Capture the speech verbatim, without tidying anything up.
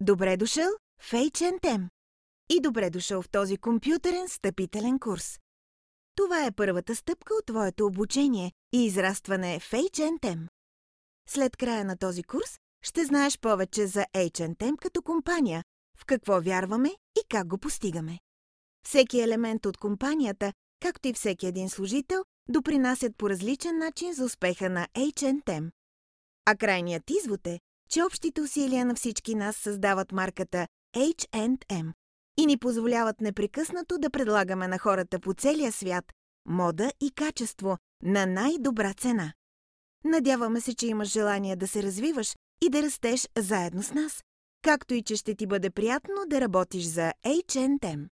Добре дошъл в Ейч енд Ем и добре дошъл в този компютърен встъпителен курс. Това е първата стъпка от твоето обучение и израстване в Ейч енд Ем. След края на този курс ще знаеш повече за Ейч енд Ем като компания, в какво вярваме и как го постигаме. Всеки елемент от компанията, както и всеки един служител, допринасят по различен начин за успеха на Ейч енд Ем. А крайният извод е, че общите усилия на всички нас създават марката Ейч енд Ем и ни позволяват непрекъснато да предлагаме на хората по целия свят мода и качество на най-добра цена. Надяваме се, че имаш желание да се развиваш и да растеш заедно с нас, както и че ще ти бъде приятно да работиш за Ейч енд Ем.